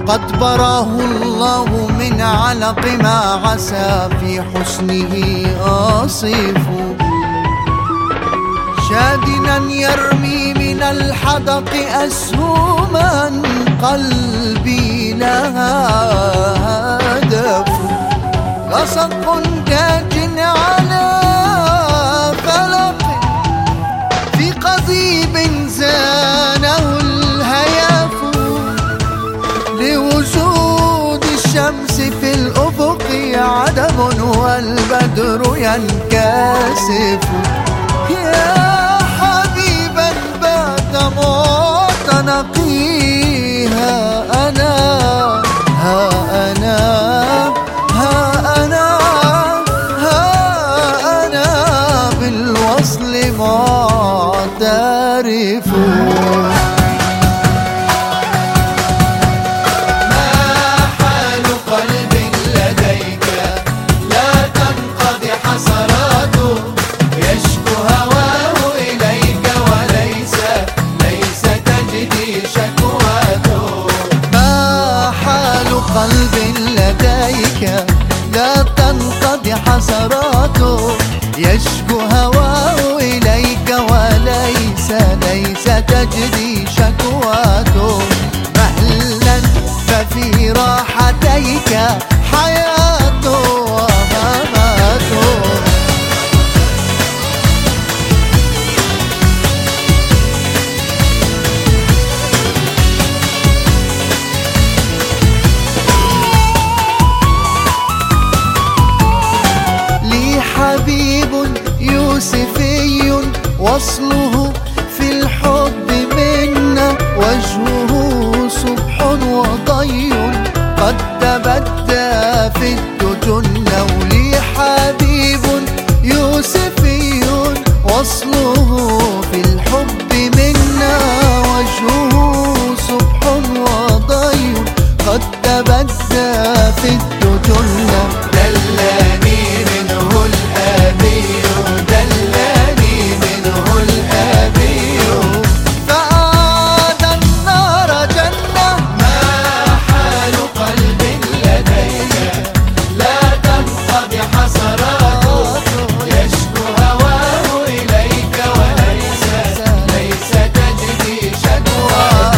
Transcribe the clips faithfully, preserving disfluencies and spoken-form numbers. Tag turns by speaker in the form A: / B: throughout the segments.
A: قد براه الله من علق ما عسى في حسنه آصف، شادنا يرمي من الحدق أسهما قلبي لها هدف، غصق تاج على فلق في قضيب زانه الهياف، لوجود الشمس في الأفق عدم والبدر ينكسف. يا حبيبا بات معتنقيها أنا ها أنا ها أنا ها أنا بالوصل معترف. قلب لديك لا تنقضي حسراته، يشكو هواه إليك وليس ليس تجري شكواته، مهلا ففي راحتيك حياته ومماته. حبيب يوسفي وصله في الحب منا، وجهه صبح وضي قد تبدى في الدجن. ولي حبيب يوسفي وصله في الحب منا، وجهه صبح وضي قد تبدى في الدجن. دلاني منه الأبي دلاني منه الأبي، فأعاد النار جنة. ما حال قلب لديك لا تنقضي حسراته، يشكو هواه إليك وليس ليس تجدي شكواته.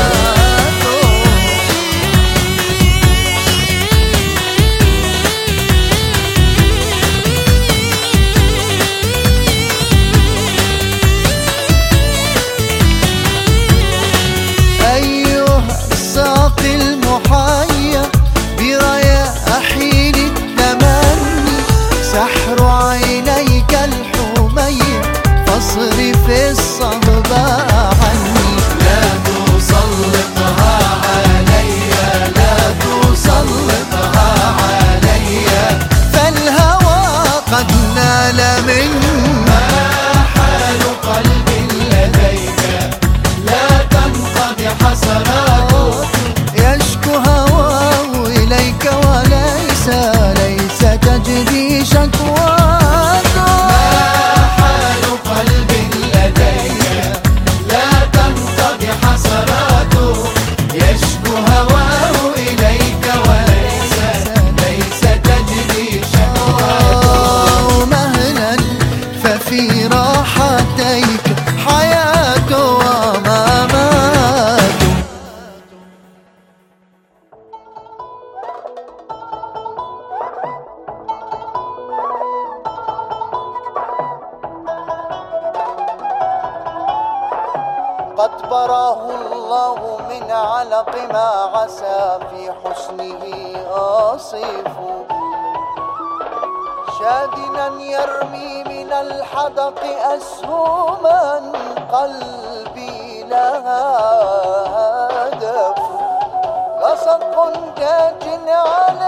A: المحيا برياحين التمني، سحر عينيك الحمية فاصرف الصهبة عني. لا تسلطها علي لا تسلطها علي، فالهوى قد نال مني. ما حال قلب لديك لا تنقضي حسراته، يشكو هواه إليك وليس ليس تجري شكواته. ما حال قلب لديك لا تنقضي حسراته، يشكو هواه إليك وليس ليس تجري شكواته. مهلا ففي راحتيك حياته ومماته. قد براه الله من علق ما عسى في حسنه آصف، شادنا يرمي من الحدق أسهما قلبي لها هدف، غصق تاج على